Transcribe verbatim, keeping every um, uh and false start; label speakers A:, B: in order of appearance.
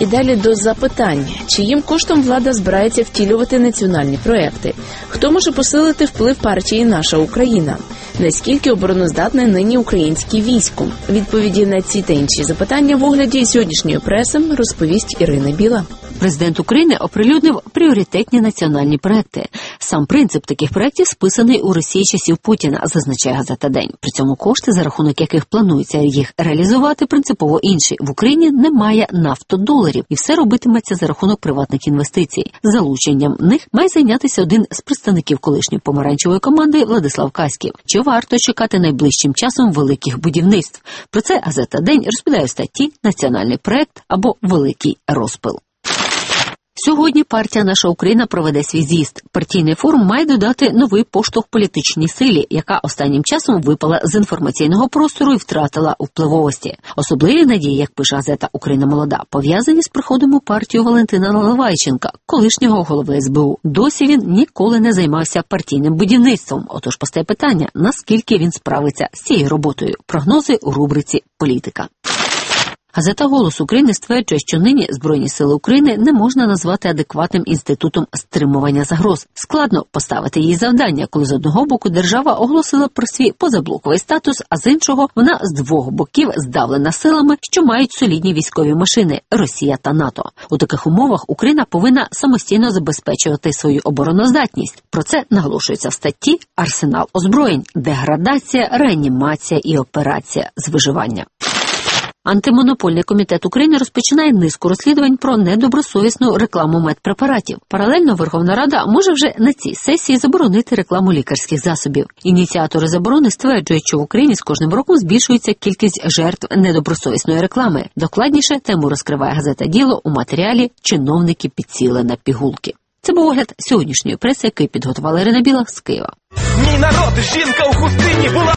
A: І далі до запитань. Чиїм коштом влада збирається втілювати національні проекти? Хто може посилити вплив партії «Наша Україна»? Наскільки обороноздатне нині українське військо? Відповіді на ці та інші запитання в огляді сьогоднішньої преси розповість Ірина Біла.
B: Президент України оприлюднив пріоритетні національні проекти. Сам принцип таких проєктів списаний у Росії часів Путіна, зазначає газета «День». При цьому кошти, за рахунок яких планується їх реалізувати, принципово інші. В Україні немає нафтодоларів, і все робитиметься за рахунок приватних інвестицій. Залученням них має зайнятися один з представників колишньої помаранчевої команди Владислав Каськів. Чи варто чекати найближчим часом великих будівництв? Про це газета «День» розповідає в статті «Національний проект» або «Великий розпил». Сьогодні партія «Наша Україна» проведе свій з'їзд. Партійний форум має додати новий поштовх політичній силі, яка останнім часом випала з інформаційного простору і втратила у впливовості. Особливі надії, як пише газета «Україна молода», пов'язані з приходом у партію Валентина Наливайченка, колишнього голови ес бе у. Досі він ніколи не займався партійним будівництвом. Отож постає питання, наскільки він справиться з цією роботою. Прогнози у рубриці «Політика». Газета «Голос України» стверджує, що нині Збройні сили України не можна назвати адекватним інститутом стримування загроз. Складно поставити їй завдання, коли з одного боку держава оголосила про свій позаблоковий статус, а з іншого вона з двох боків здавлена силами, що мають солідні військові машини – Росія та НАТО. У таких умовах Україна повинна самостійно забезпечувати свою обороноздатність. Про це наголошується в статті «Арсенал озброєнь. Деградація, реанімація і операція з виживання». Антимонопольний комітет України розпочинає низку розслідувань про недобросовісну рекламу медпрепаратів. Паралельно Верховна Рада може вже на цій сесії заборонити рекламу лікарських засобів. Ініціатори заборони стверджують, що в Україні з кожним роком збільшується кількість жертв недобросовісної реклами. Докладніше тему розкриває газета «Діло» у матеріалі «Чиновники підсіли на пігулки». Це був огляд сьогоднішньої преси, який підготувала Ірина Біла з Києва.
C: Мій народ, жінка у хустині була